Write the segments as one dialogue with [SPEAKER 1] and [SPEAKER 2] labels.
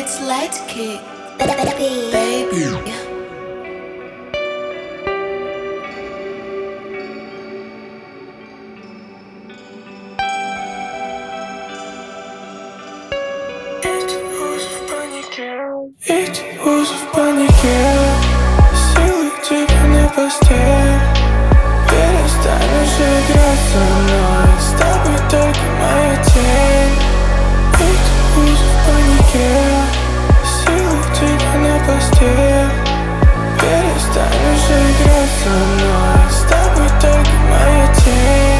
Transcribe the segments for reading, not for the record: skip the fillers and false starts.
[SPEAKER 1] It's light kick, baby.
[SPEAKER 2] Эти узы в панике, силы тебя на постель. Перестань уже играть со мной, с тобой только моя тень. Эти узы в панике, силы тебя на постель. Перестань уже играть со мной, с тобой только моя тень.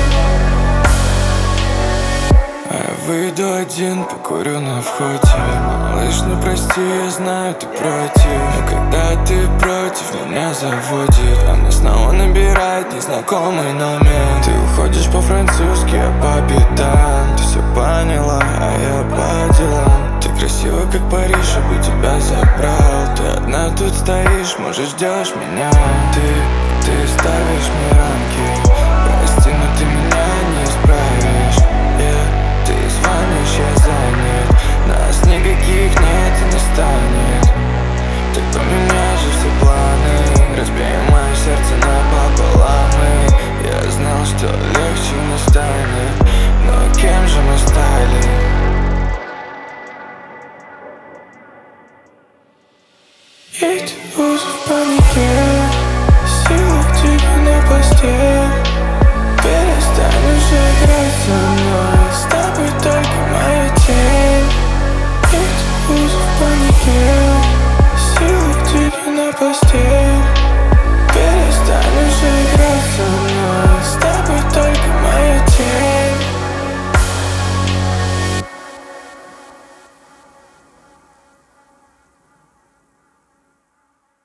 [SPEAKER 2] Выйду один, покурю на входе. Малыш, ну прости, я знаю, ты против. Но когда ты против, меня заводит. Она снова набирает незнакомый номер. Ты уходишь по-французски, я по пятам. Ты все поняла, а я по делам. Ты красива, как Париж, чтобы тебя забрал. Ты одна тут стоишь, может, ждешь меня. Ты